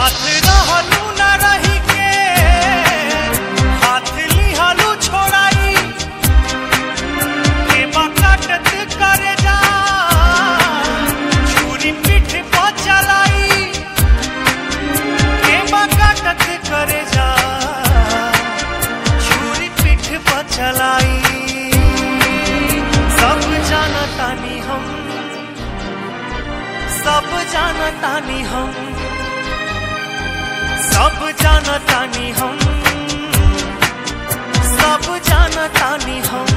साथ रहलू न रही के हाथ लिहलू छोड़ाई के बकटत करे जा छुरी पीठ पर चलाई के बकटत करे जा छुरी पीठ पर चलाई। सब जानतानी हम, सब जानतानी हम, सब जानतानी हम, सब जानतानी हम।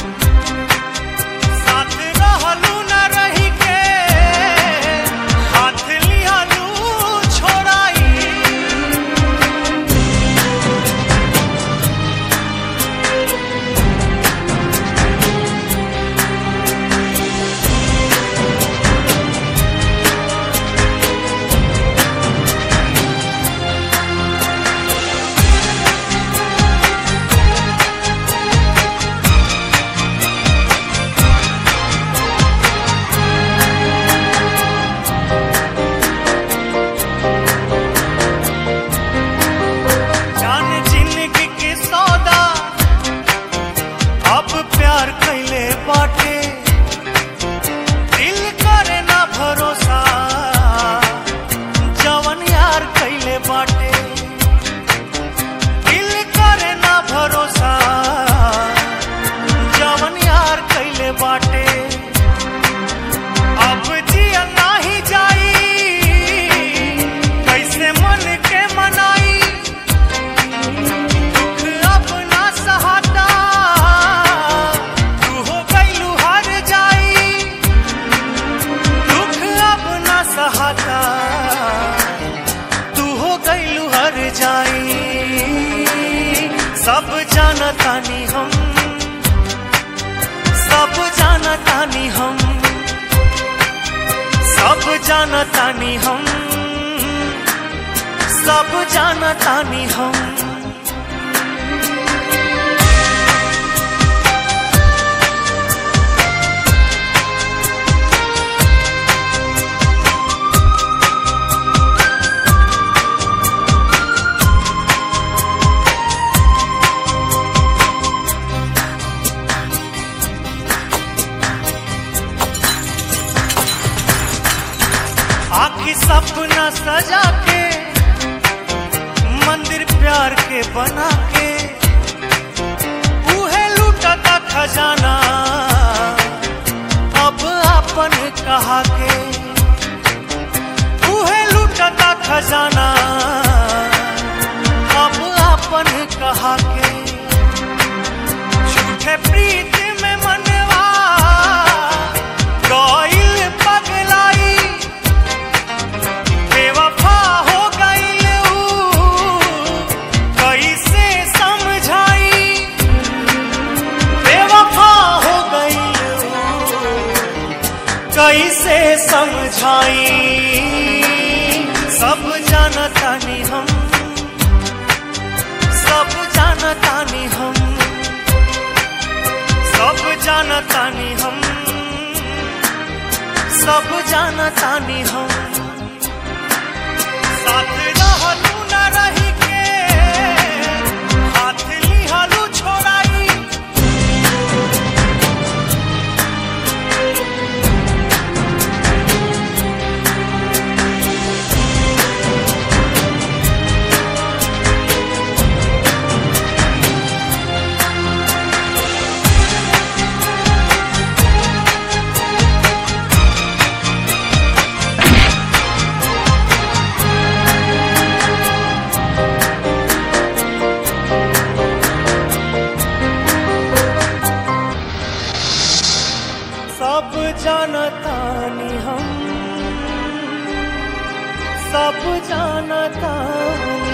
साथ रहलू न रही के हाथ लिहलू छोड़ाई प्यार कैले बाटे दिल करे ना भरोसा जवन यार कैले बाटे दिल करे ना भरोसा जवन यार कैले बाटे। अब जिया नाही जाई कैसे मन के मनाई दुख अब ना सहाता सहाता तू हो गईलू हर जाई। सब जानतानी हम, सब जानतानी हम, सब जानतानी हम, सब जानतानी हम। आखी सपना सजा के मंदिर प्यार के बना के उहे लूटता खजाना अब अपन कहा के उहे लूटता खजाना अब अपन कहा के। झूठे प्रीत में मनवा गइल पगलाई बेवफा हो गई कैसे समझाई बेवफा हो गई कैसे समझाई। सब जानतानी हम, सब जानतानी हम, सब जानतानी हम, सब जानतानी हम। साथ रहलू न रही के हाथ लिहलू छोड़ाई सब जानतानी हम, सब जानतानी